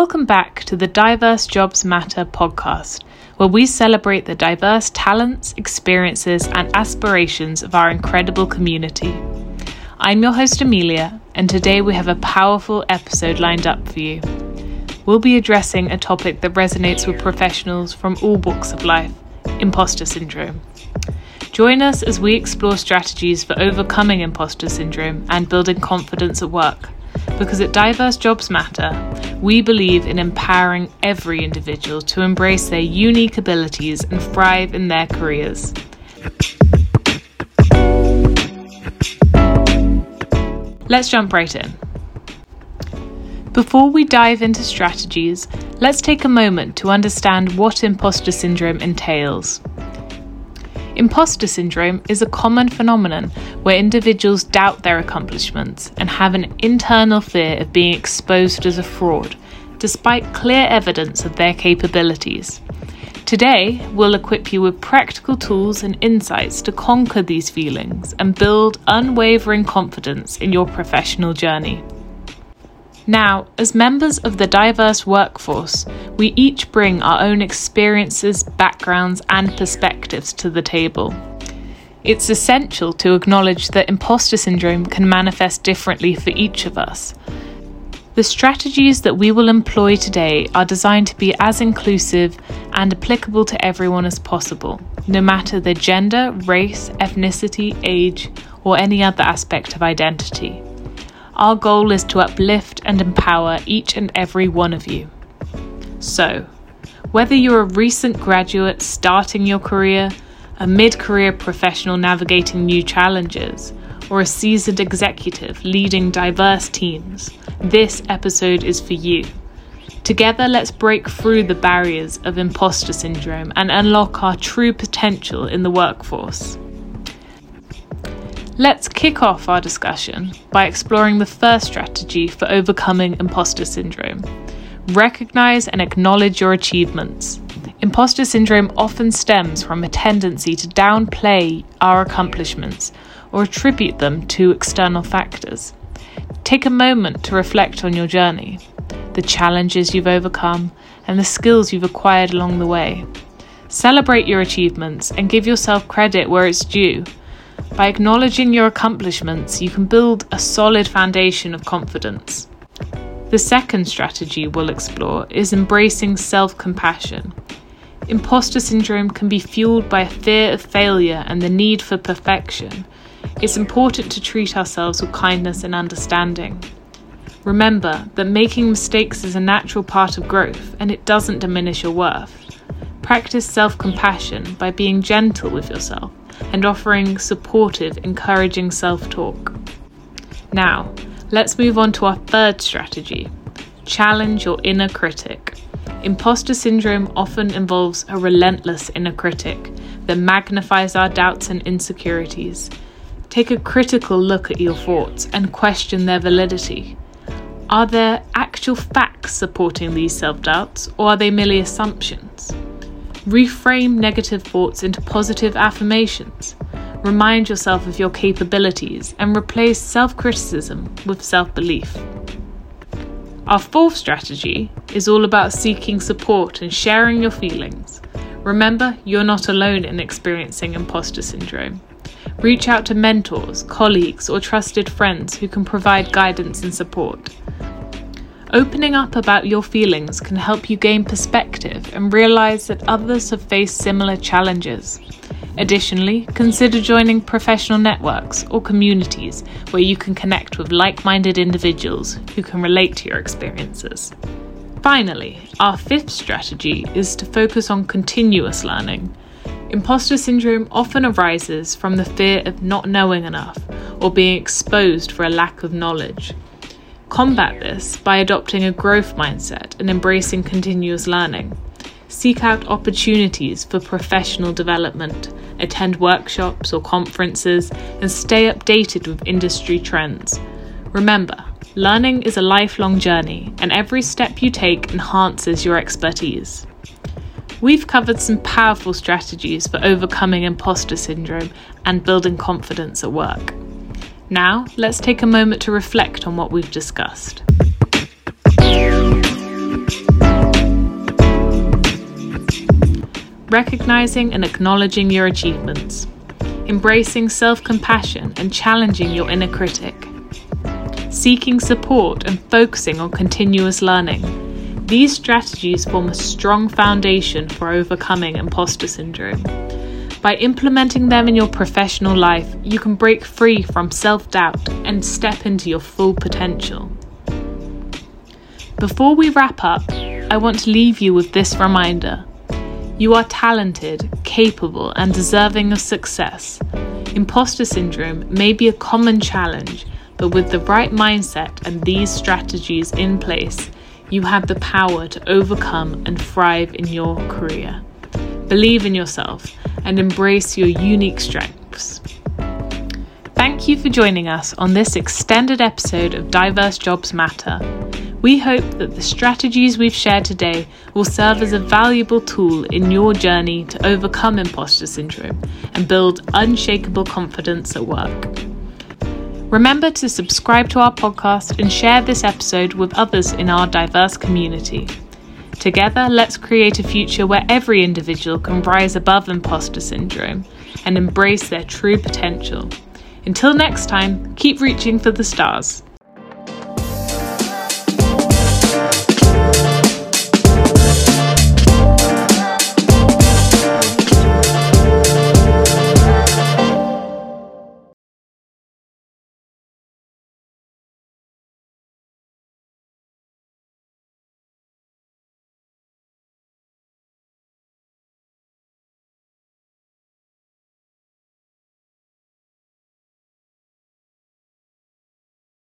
Welcome back to the Diverse Jobs Matter podcast, where we celebrate the diverse talents, experiences, and aspirations of our incredible community. I'm your host Amelia, and today we have a powerful episode lined up for you. We'll be addressing a topic that resonates with professionals from all walks of life: imposter syndrome. Join us as we explore strategies for overcoming imposter syndrome and building confidence at work. Because at Diverse Jobs Matter, we believe in empowering every individual to embrace their unique abilities and thrive in their careers. Let's jump right in. Before we dive into strategies, let's take a moment to understand what imposter syndrome entails. Imposter syndrome is a common phenomenon where individuals doubt their accomplishments and have an internal fear of being exposed as a fraud, despite clear evidence of their capabilities. Today, we'll equip you with practical tools and insights to conquer these feelings and build unwavering confidence in your professional journey. Now, as members of the diverse workforce, we each bring our own experiences, backgrounds, and perspectives to the table. It's essential to acknowledge that imposter syndrome can manifest differently for each of us. The strategies that we will employ today are designed to be as inclusive and applicable to everyone as possible, no matter their gender, race, ethnicity, age, or any other aspect of identity. Our goal is to uplift and empower each and every one of you. So, whether you're a recent graduate starting your career, a mid-career professional navigating new challenges, or a seasoned executive leading diverse teams, this episode is for you. Together, let's break through the barriers of imposter syndrome and unlock our true potential in the workforce. Let's kick off our discussion by exploring the first strategy for overcoming imposter syndrome. Recognize and acknowledge your achievements. Imposter syndrome often stems from a tendency to downplay our accomplishments or attribute them to external factors. Take a moment to reflect on your journey, the challenges you've overcome, and the skills you've acquired along the way. Celebrate your achievements and give yourself credit where it's due. By acknowledging your accomplishments, you can build a solid foundation of confidence. The second strategy we'll explore is embracing self-compassion. Imposter syndrome can be fueled by a fear of failure and the need for perfection. It's important to treat ourselves with kindness and understanding. Remember that making mistakes is a natural part of growth, and it doesn't diminish your worth. Practice self-compassion by being gentle with yourself and offering supportive, encouraging self-talk. Now, let's move on to our third strategy: challenge your inner critic. Imposter syndrome often involves a relentless inner critic that magnifies our doubts and insecurities. Take a critical look at your thoughts and question their validity. Are there actual facts supporting these self-doubts, or are they merely assumptions? Reframe negative thoughts into positive affirmations. Remind yourself of your capabilities and replace self-criticism with self-belief. Our fourth strategy is all about seeking support and sharing your feelings. Remember, you're not alone in experiencing imposter syndrome. Reach out to mentors, colleagues, or trusted friends who can provide guidance and support. Opening up about your feelings can help you gain perspective and realize that others have faced similar challenges. Additionally, consider joining professional networks or communities where you can connect with like-minded individuals who can relate to your experiences. Finally, our fifth strategy is to focus on continuous learning. Imposter syndrome often arises from the fear of not knowing enough or being exposed for a lack of knowledge. Combat this by adopting a growth mindset and embracing continuous learning. Seek out opportunities for professional development, attend workshops or conferences, and stay updated with industry trends. Remember, learning is a lifelong journey, and every step you take enhances your expertise. We've covered some powerful strategies for overcoming imposter syndrome and building confidence at work. Now, let's take a moment to reflect on what we've discussed. recognizing and acknowledging your achievements, embracing self-compassion and challenging your inner critic, seeking support and focusing on continuous learning. These strategies form a strong foundation for overcoming imposter syndrome. By implementing them in your professional life, you can break free from self-doubt and step into your full potential. Before we wrap up, I want to leave you with this reminder. You are talented, capable, and deserving of success. Imposter syndrome may be a common challenge, but with the right mindset and these strategies in place, you have the power to overcome and thrive in your career. Believe in yourself and embrace your unique strengths. Thank you for joining us on this extended episode of Diverse Jobs Matter. We hope that the strategies we've shared today will serve as a valuable tool in your journey to overcome imposter syndrome and build unshakable confidence at work. Remember to subscribe to our podcast and share this episode with others in our diverse community. Together, let's create a future where every individual can rise above imposter syndrome and embrace their true potential. Until next time, keep reaching for the stars.